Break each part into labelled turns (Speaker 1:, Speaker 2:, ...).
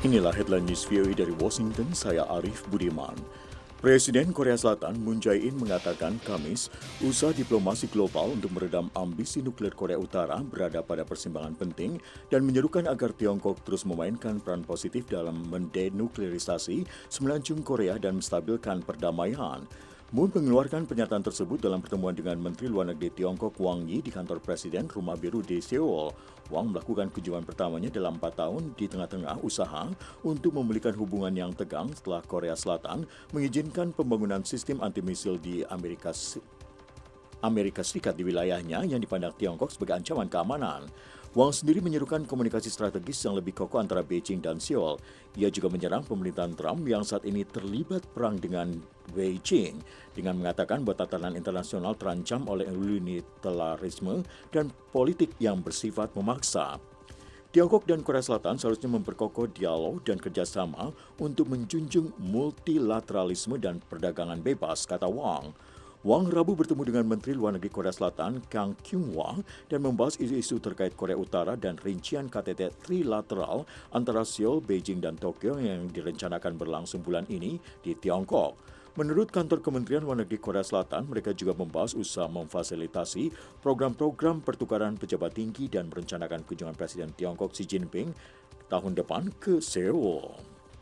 Speaker 1: Inilah headline news VOA dari Washington, saya Arif Budiman. Presiden Korea Selatan Moon Jae-in mengatakan Kamis, usaha diplomasi global untuk meredam ambisi nuklir Korea Utara berada pada persimpangan penting dan menyerukan agar Tiongkok terus memainkan peran positif dalam mendenuklerisasi semenanjung Korea dan menstabilkan perdamaian. Moon mengeluarkan pernyataan tersebut dalam pertemuan dengan Menteri Luar Negeri Tiongkok Wang Yi di kantor Presiden Rumah Biru di Seoul. Wang melakukan kunjungan pertamanya dalam 4 tahun di tengah-tengah usaha untuk memulihkan hubungan yang tegang setelah Korea Selatan mengizinkan pembangunan sistem anti-misil di Amerika Serikat di wilayahnya yang dipandang Tiongkok sebagai ancaman keamanan. Wang sendiri menyerukan komunikasi strategis yang lebih kokoh antara Beijing dan Seoul. Ia juga menyerang pemerintahan Trump yang saat ini terlibat perang dengan Beijing dengan mengatakan bahwa tatanan internasional terancam oleh unilateralisme dan politik yang bersifat memaksa. Tiongkok dan Korea Selatan seharusnya memperkokoh dialog dan kerjasama untuk menjunjung multilateralisme dan perdagangan bebas, kata Wang. Wang Rabu bertemu dengan Menteri Luar Negeri Korea Selatan Kang Kyung-hwa dan membahas isu-isu terkait Korea Utara dan rincian KTT trilateral antara Seoul, Beijing, dan Tokyo yang direncanakan berlangsung bulan ini di Tiongkok. Menurut kantor Kementerian Luar Negeri Korea Selatan, mereka juga membahas usaha memfasilitasi program-program pertukaran pejabat tinggi dan merencanakan kunjungan Presiden Tiongkok Xi Jinping tahun depan ke Seoul.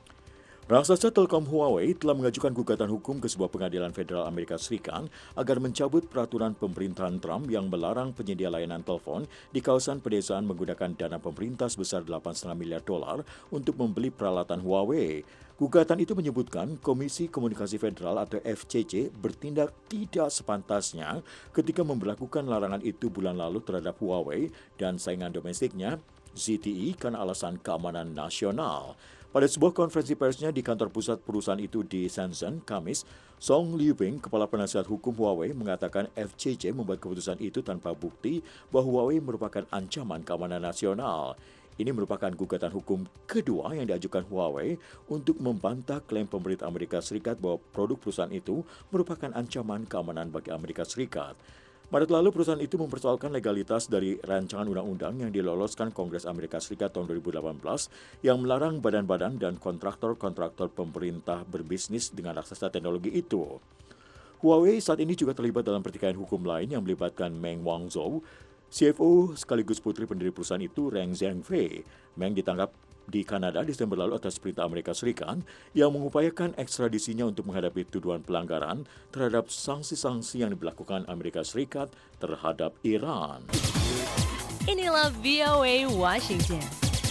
Speaker 1: Raksasa Telkom Huawei telah mengajukan gugatan hukum ke sebuah pengadilan federal Amerika Serikat agar mencabut peraturan pemerintahan Trump yang melarang penyedia layanan telepon di kawasan pedesaan menggunakan dana pemerintah sebesar $8,5 miliar untuk membeli peralatan Huawei. Gugatan itu menyebutkan Komisi Komunikasi Federal atau FCC bertindak tidak sepantasnya ketika memberlakukan larangan itu bulan lalu terhadap Huawei dan saingan domestiknya ZTE karena alasan keamanan nasional. Pada sebuah konferensi persnya di kantor pusat perusahaan itu di Shenzhen, Kamis, Song Liuping, kepala penasihat hukum Huawei, mengatakan FCC membuat keputusan itu tanpa bukti bahwa Huawei merupakan ancaman keamanan nasional. Ini merupakan gugatan hukum kedua yang diajukan Huawei untuk membantah klaim pemerintah Amerika Serikat bahwa produk perusahaan itu merupakan ancaman keamanan bagi Amerika Serikat. Maret lalu perusahaan itu mempersoalkan legalitas dari rancangan undang-undang yang diloloskan Kongres Amerika Serikat tahun 2018 yang melarang badan-badan dan kontraktor-kontraktor pemerintah berbisnis dengan raksasa teknologi itu. Huawei saat ini juga terlibat dalam pertikaian hukum lain yang melibatkan Meng Wanzhou, CFO sekaligus putri pendiri perusahaan itu Ren Zhengfei. Meng ditangkap di Kanada Desember lalu atas perintah Amerika Serikat yang mengupayakan ekstradisinya untuk menghadapi tuduhan pelanggaran terhadap sanksi-sanksi yang dilakukan Amerika Serikat terhadap Iran.
Speaker 2: Inilah VOA Washington.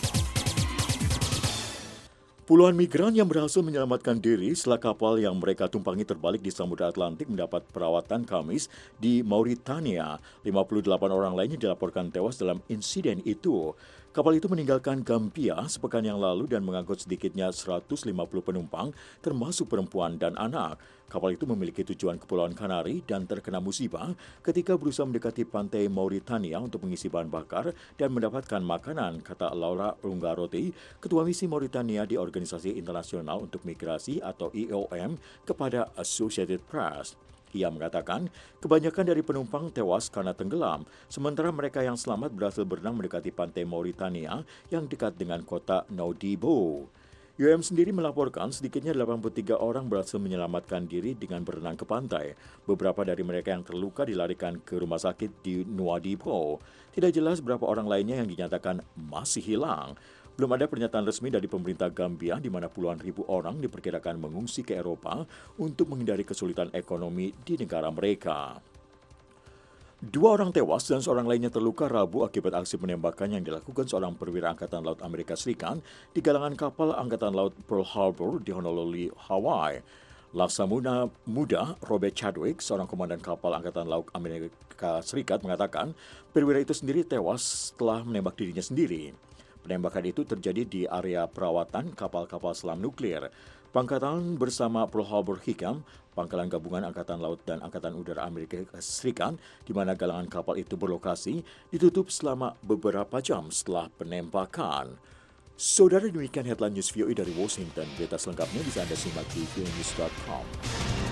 Speaker 1: Puluhan migran yang berhasil menyelamatkan diri setelah kapal yang mereka tumpangi terbalik di Samudra Atlantik mendapat perawatan Kamis di Mauritania. 58 orang lainnya dilaporkan tewas dalam insiden itu. Kapal itu meninggalkan Gambia sepekan yang lalu dan mengangkut sedikitnya 150 penumpang, termasuk perempuan dan anak. Kapal itu memiliki tujuan Kepulauan Kanari dan terkena musibah ketika berusaha mendekati pantai Mauritania untuk mengisi bahan bakar dan mendapatkan makanan, kata Laura Ungaroti, Ketua Misi Mauritania di Organisasi Internasional untuk Migrasi atau IOM, kepada Associated Press. Ia mengatakan kebanyakan dari penumpang tewas karena tenggelam, sementara mereka yang selamat berhasil berenang mendekati pantai Mauritania yang dekat dengan kota Nouadhibou. IOM sendiri melaporkan sedikitnya 83 orang berhasil menyelamatkan diri dengan berenang ke pantai. Beberapa dari mereka yang terluka dilarikan ke rumah sakit di Nouadhibou. Tidak jelas berapa orang lainnya yang dinyatakan masih hilang. Belum ada pernyataan resmi dari pemerintah Gambia di mana puluhan ribu orang diperkirakan mengungsi ke Eropa untuk menghindari kesulitan ekonomi di negara mereka. 2 orang tewas dan seorang lainnya terluka Rabu akibat aksi penembakan yang dilakukan seorang perwira Angkatan Laut Amerika Serikat di galangan kapal Angkatan Laut Pearl Harbor di Honolulu, Hawaii. Laksamana Muda Robert Chadwick, seorang komandan kapal Angkatan Laut Amerika Serikat, mengatakan perwira itu sendiri tewas setelah menembak dirinya sendiri. Penembakan itu terjadi di area perawatan kapal-kapal selam nuklir. Pangkatan bersama Pearl Harbor Hicam, pangkalan gabungan Angkatan Laut dan Angkatan Udara Amerika Serikat, di mana galangan kapal itu berlokasi, ditutup selama beberapa jam setelah penembakan. Saudara, demikian headline news VOA dari Washington. Berita selengkapnya bisa Anda simak di voanews.com.